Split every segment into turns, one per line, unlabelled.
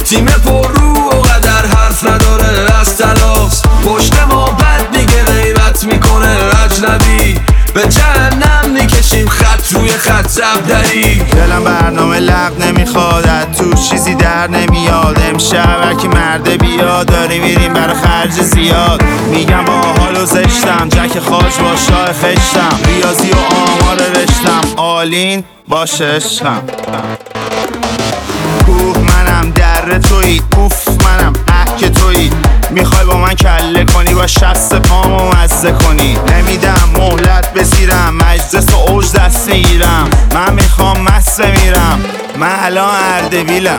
تیم پر رو و قدر حرف نداره از تلاس، پشت ما بد میگه غیبت میکنه اجنبی، به جهنم میکشیم خط روی خط زبدری.
دلم برنامه لغ نمیخواد، از تو چیزی در نمیاد، امشب هرکی مرده بیاد، داری میریم برای خرج زیاد. میگم با حال و زشتم، جک خاج با شاه خشتم، ریاضی و آمار رشتم، آلین باشه عشقم. کوه منم در تویی، اوف منم که تویی، میخوای با من کله کنی، با شست پامو مزه کنی، نمیدم مهلت بسیرم، مجلس و اوج دست میگیرم، من میخوام مست میرم، من الان اردبیلم.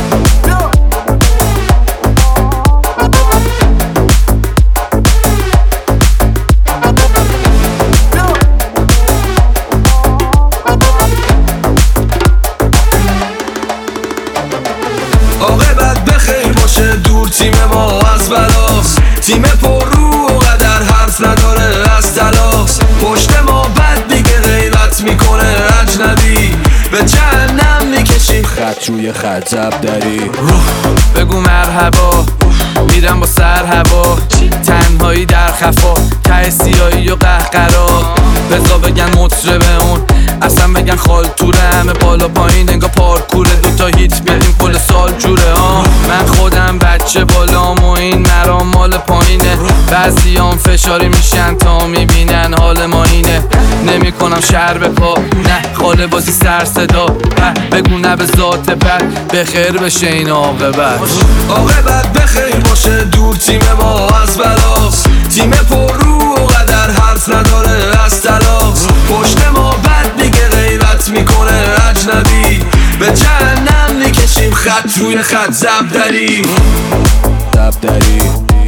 عاقبت بخیر باشه دور تیم ما از بلاس، تیم پر رو و قدر حرف نداره از تلاس، پشت ما بد میگه غیبت میکنه اجنبی، به جهنم میکشیم
خط روی خط زبدری.
بگو مرحبا میرم با سر هوا، تنهایی در خفا، ته سیاهی و قهقرا، بزا بگن مطربه اون، اصلا بگن خالتوره، همه بالا پایین انگا پارکوره، دوتا هیت بیاریم کل سال جوره. من خودم بچه بالام و این مرام مال پایینه، بعضیام فشاری میشن تا میبینن حال ما اینه، نمی کنم شهر به پا، نه خاله بازی سر صدا، بگو نه به ذات بد، بخیر بشه این عاقبت.
عاقبت بخیر باشه دور تیم ما از بلاس، تیم پر رو و قدر حرف نداره از تلاس، پشت ما بد میگه غیبت میکنه اجنبی، به جهنم میکشیم خط روی خط زبدری.
زبدری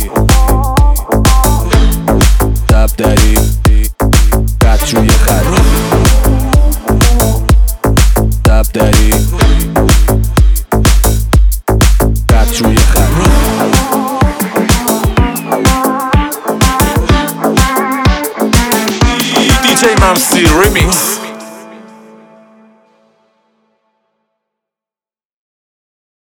زبدری خط روی خط زبدری خط روی خط.
DJ Mamsi Remix.